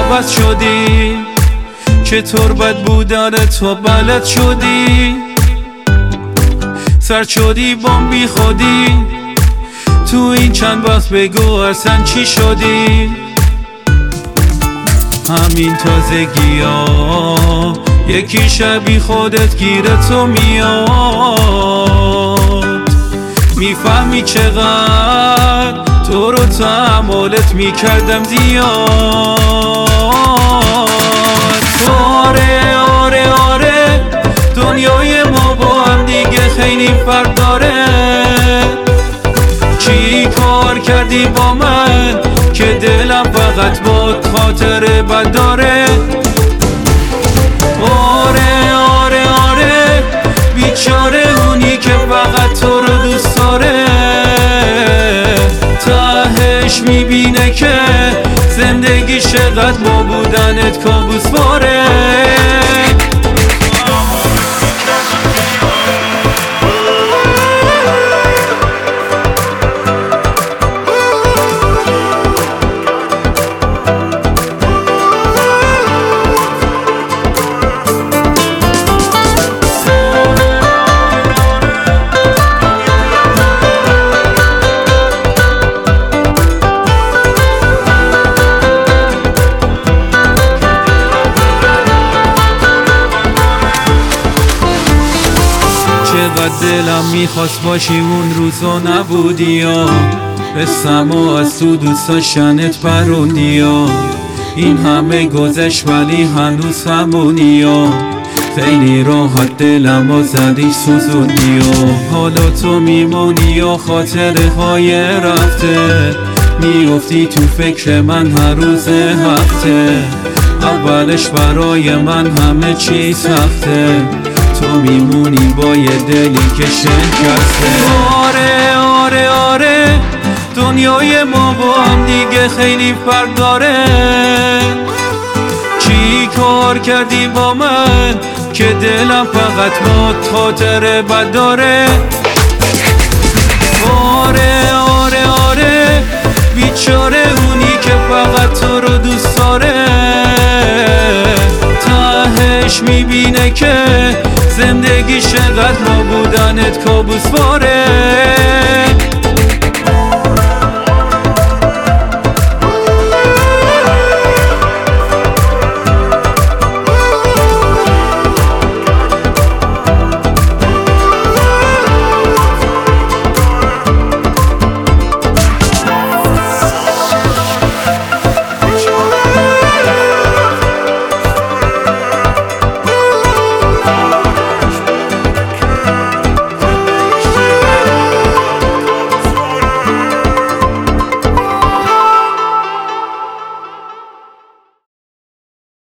عوض شدی، چطور بد بودن تو بلد شدی، سرد شدی بام بی خودی. تو این چند وقت بگو اصلا چی شدی؟ همین تازگی ها یکی شبی خودت گیره تو میاد، میفهمی چقدر تو رو تحملت میکردم زیاد. آره آره آره دنیای ما با هم دیگه خیلی فرق داره. چی کار کردی با من که دلم فقط با خاطر بد داره؟ آره آره آره بیچاره اونی که فقط تو رو دوست داره، تهش میبینه که زندگی چقدر با بودنت کابوس باره. چقدر دلم میخواست باشی اون روزا نبودی یا رسم و از تو دوست داشتنت پروندی یا این همه گذشت ولی هنوز همونی یا خیلی راحت دلم و زدی سوزونی یا حالا تو میمونی یا خاطره های رفته میافتی تو فکر من هر روز هفته. اولش برای من همه چی سخته، تو میمونی با یه دلی که شکسته. آره آره آره دنیای ما با هم دیگه خیلی فرق داره. چی کار کردی با من که دلم فقط با خاطر بد داره؟ آره آره آره بیچاره اونی که فقط تو رو دوست داره، تهش میبینه که زندگی چقدر ما بودنت کابوس باره.